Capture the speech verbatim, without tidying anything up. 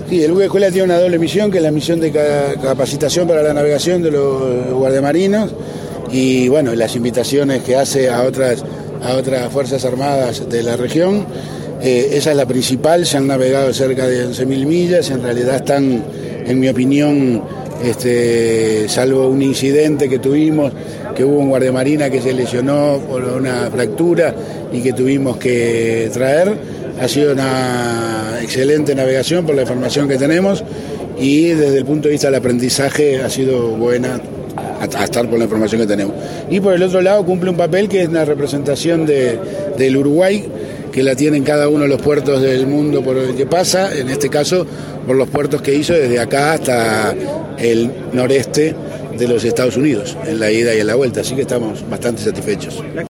Sí, el buque escuela tiene una doble misión, que es la misión de capacitación para la navegación de los guardiamarinos y bueno, las invitaciones que hace a otras, a otras fuerzas armadas de la región. Eh, esa es la principal, se han navegado cerca de once mil millas, en realidad están, en mi opinión, este, salvo un incidente que tuvimos, que hubo un guardiamarina que se lesionó por una fractura y que tuvimos que traer. Ha sido una excelente navegación por la información que tenemos y desde el punto de vista del aprendizaje ha sido buena a, a estar con la información que tenemos. Y por el otro lado cumple un papel que es una representación de, del Uruguay, que la tienen cada uno de los puertos del mundo por el que pasa, en este caso por los puertos que hizo desde acá hasta el noreste de los Estados Unidos, en la ida y en la vuelta, así que estamos bastante satisfechos.